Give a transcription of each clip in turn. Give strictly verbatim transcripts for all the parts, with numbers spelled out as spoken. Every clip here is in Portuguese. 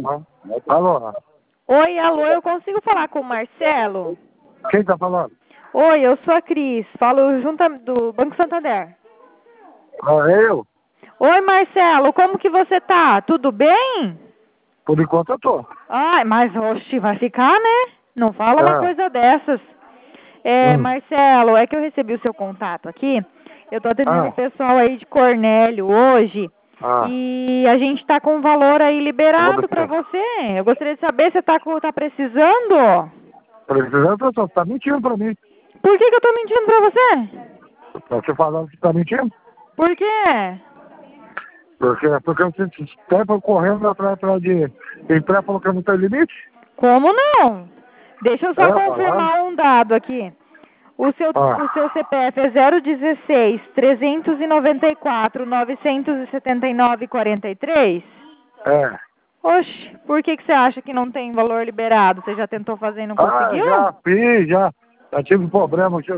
Alô? Oi, alô, eu consigo falar com o Marcelo? Quem tá falando? Oi, eu sou a Cris, falo junto do Banco Santander. Ah, eu? Oi, Marcelo, como que você tá? Tudo bem? Por enquanto eu tô. Ai, mas oxe, vai ficar, né? Não fala uma Ah. coisa dessas. É, Hum. Marcelo, é que eu recebi o seu contato aqui. Eu tô atendendo Ah. o pessoal aí de Cornélio hoje. Ah. E a gente tá com um valor aí liberado Vou pra deixar. você. Eu gostaria de saber se você tá, com- tá precisando. Precisando, você tá mentindo pra mim. Por que que eu tô mentindo pra você? Tá te falando que tá mentindo? Por quê? Porque, porque você tempo correndo atrás, atrás de... Quem pré falou que não tem limite? Como não? Deixa eu só É, confirmar um dado aqui. O seu, Ah. o seu C P F é zero dezesseis, trezentos e noventa e quatro, novecentos e setenta e nove, quarenta e três? É. Oxe, por que que você acha que não tem valor liberado? Você já tentou fazer e não Ah, conseguiu? já fiz, já. Já tive problema. Eu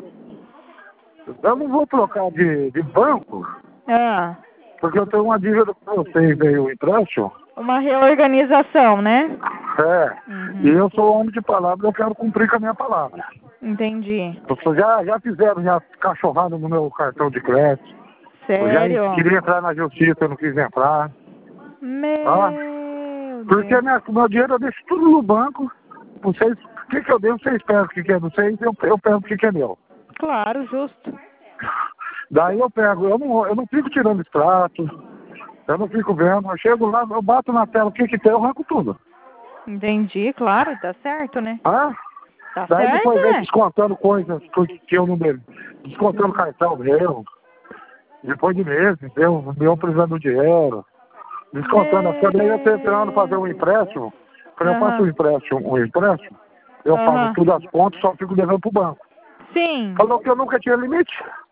eu não vou trocar de, de banco, Ah, porque eu tenho uma dívida com vocês aí, o empréstimo. uma reorganização, né? É. Uhum. E eu sou homem de palavra, eu quero cumprir com a minha palavra. Entendi. Vocês já, já fizeram já cachorrada no meu cartão de crédito. Eu já Sério? queria entrar na justiça, eu não quis entrar. Meu Ah, Deus. porque minha, meu dinheiro eu deixo tudo no banco. Vocês, o que, que eu devo, vocês pegam o que, que é de vocês, eu, eu pego o que, que é meu. Claro, justo. Daí eu pego, eu não, eu não fico tirando extrato, eu não fico vendo, eu chego lá, eu bato na tela o que, que tem, eu arranco tudo. Entendi, claro, tá certo, né? Ah? Tá Daí certo, depois vem né? descontando coisas que que eu não devo, descontando cartão meu. Depois de meses, eu, eu precisando do dinheiro. Descontando, porque daí eu tô tentando fazer um empréstimo. Quando eu faço um Aham. empréstimo, um empréstimo, eu pago Aham. tudo as contas, só fico devendo pro banco. Sim. Falou que eu nunca tinha limite.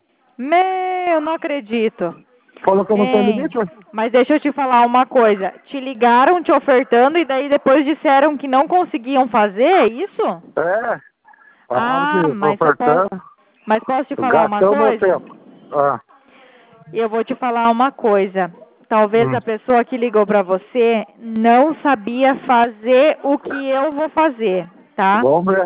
Meu, não acredito. Falou que eu não tenho Hein, limite, mas... mas deixa eu te falar uma coisa. Te ligaram te ofertando e daí depois disseram que não conseguiam fazer, é isso? É. Falaram Ah, que tô mas eu posso, ofertando. mas posso te falar uma Gastando meu coisa? tempo. Ah. Eu vou te falar uma coisa. Talvez Hum. a pessoa que ligou pra você não sabia fazer o que eu vou fazer, tá? Vamos ver.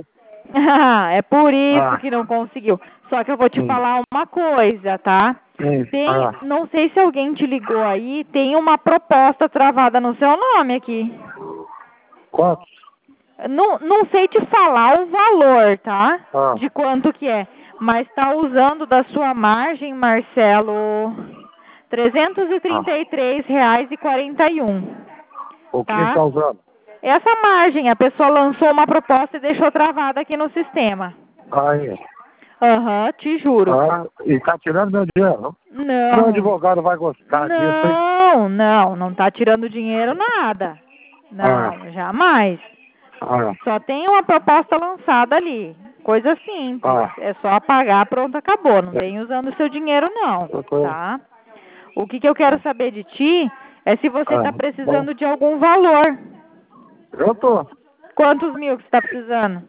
É por isso Ah. que não conseguiu. Só que eu vou te Hum. falar uma coisa, tá? Hum. Tem, Ah. não sei se alguém te ligou aí, tem uma proposta travada no seu nome aqui. Quanto? Não, não sei te falar o valor, tá? Ah. De quanto que é. Mas tá usando da sua margem, Marcelo, trezentos e trinta e três reais e quarenta e um. O que Tá? tá usando? Essa margem, a pessoa lançou uma proposta e deixou travada aqui no sistema. Aí. Aham, te juro. Ah, e tá tirando meu dinheiro. Meu Não. advogado vai gostar disso, hein? Não, não, não tá tirando dinheiro nada. Não, Ah. jamais. Ah. Só tem uma proposta lançada ali. Coisa simples. Ah. É só apagar, pronto, acabou. Não vem usando o seu dinheiro, não. Tá? O que, que eu quero saber de ti é se você Ah. tá precisando de algum valor. Eu tô. Quantos mil que você tá precisando?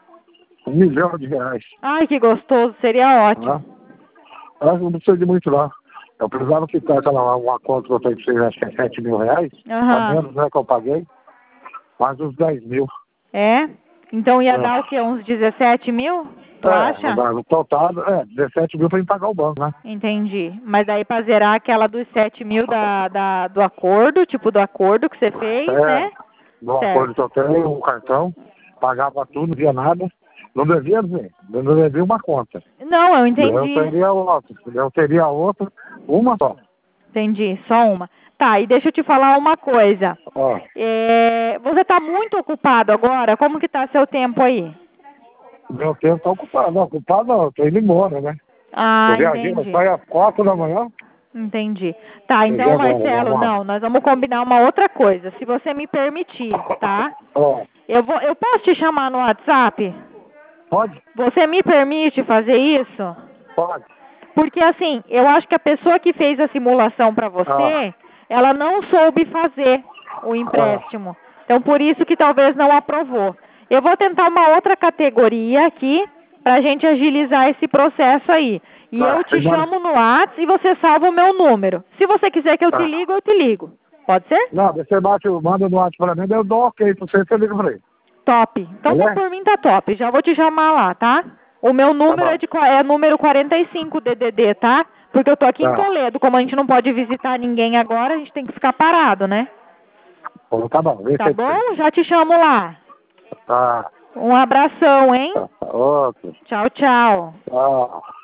Um milhão de reais. Ai, que gostoso. Seria ótimo. Ah. Eu não precisa de muito, não. Eu precisava quitar aquela uma conta que eu tenho que ser, acho que é sete mil reais. Aham. A menos, né, que eu paguei. Mais uns dez mil. É? Então ia É. dar o quê? Uns dezessete mil? Tu é, acha? No total, é, dezessete mil pra me pagar o banco, né? Entendi. Mas daí pra zerar aquela dos sete mil da, da, do acordo, tipo do acordo que você fez, É, né? no Certo. acordo que eu tenho, o cartão, pagava tudo, não via nada. Não devia ver, eu não devia uma conta. Não, eu entendi. Eu teria outra, eu teria outra, uma só. Entendi, só uma. Tá, e deixa eu te falar uma coisa. Ó, É, você tá muito ocupado agora? Como que tá seu tempo aí? meu tempo tá ocupado, não, ocupado não, eu tô indo embora, né? Ah, Eu viajei, entendi. eu saio às quatro da manhã. Entendi. Tá, Entendi então, agora, Marcelo, vamos lá. não, nós vamos combinar uma outra coisa, se você me permitir, tá? Ó, Eu vou, eu posso te chamar no WhatsApp? pode? Você me permite fazer isso? Pode. Porque assim, eu acho que a pessoa que fez a simulação para você, ela não soube fazer o empréstimo. Então, por isso que talvez não aprovou. Eu vou tentar uma outra categoria aqui para a gente agilizar esse processo aí. E Tá, eu te agora- chamo no WhatsApp e você salva o meu número. Se você quiser que eu te Tá. ligo, eu te ligo. Pode ser? Não, você bate, manda no WhatsApp pra mim, daí eu dou ok pra você, você liga pra ele. Top. Então tá, por mim tá top. Já vou te chamar lá, tá? O meu número Tá é, de, é número quarenta e cinco D D D, tá? Porque eu tô aqui em Tá. Toledo. Como a gente não pode visitar ninguém agora, a gente tem que ficar parado, né? Bom, tá bom. Esse Tá é bom? Já te chamo lá. Tá. Um abração, hein? Tá. Tá. Ok. Tchau, tchau. Tchau.